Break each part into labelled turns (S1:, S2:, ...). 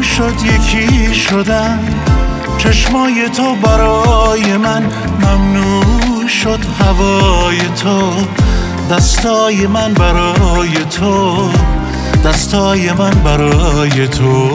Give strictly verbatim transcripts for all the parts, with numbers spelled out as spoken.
S1: شد یکی شدن، چشمای تو برای من ممنوع شد، هوای تو دستای من برای تو، دستای من برای تو.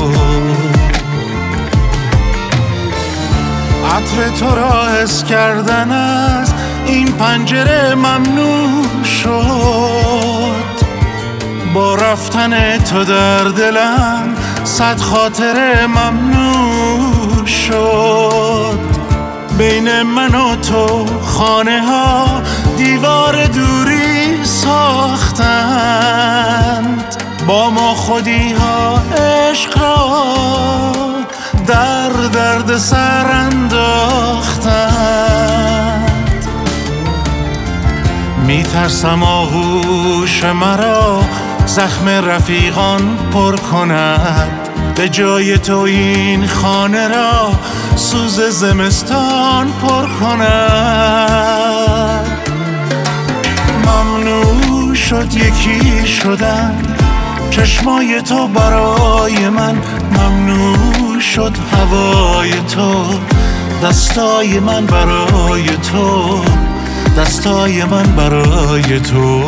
S1: عطر تو را حس کردن از این پنجره ممنوع شد، با رفتن تو در دلم صد خاطره ممنوع شد. بین من و تو خانه ها دیوار دوری ساختند، با ما خودی ها عشق را در درد سر انداختند. میترسم آغوش مرا زخم رفیقان پر کند، به جای تو این خانه را سوز زمستان پر کند. ممنوع شد یکی شدن، چشمای تو برای من ممنوع شد، هوای تو دستای من برای تو، دستای من برای تو.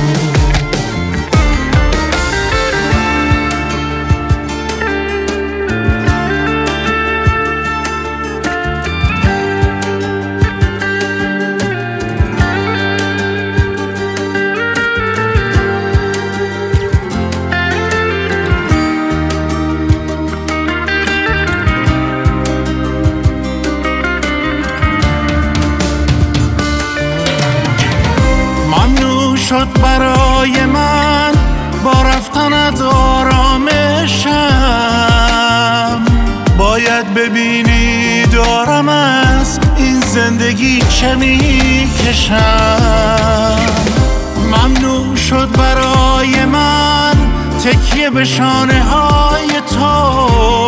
S1: شد برای من با رفتنت آرامشم، باید ببینی دارم از این زندگی چه میکشم. ممنوع شد برای من تکیه به شانه های تو،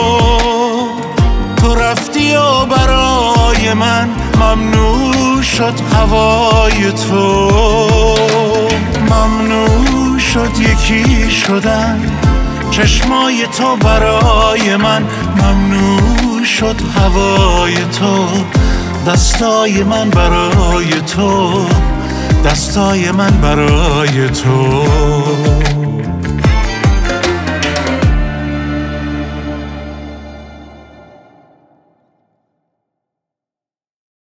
S1: تو رفتی و برای من ممنوع شد هوای تو. ممنوع شد یکی شدن، چشمای تو برای من ممنوع شد، هوای تو دستای من برای تو، دستای من برای تو.